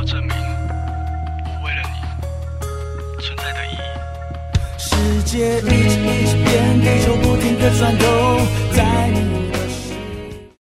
要证明我为了你存在的意义。 世界一直变，地球不停地转动，在你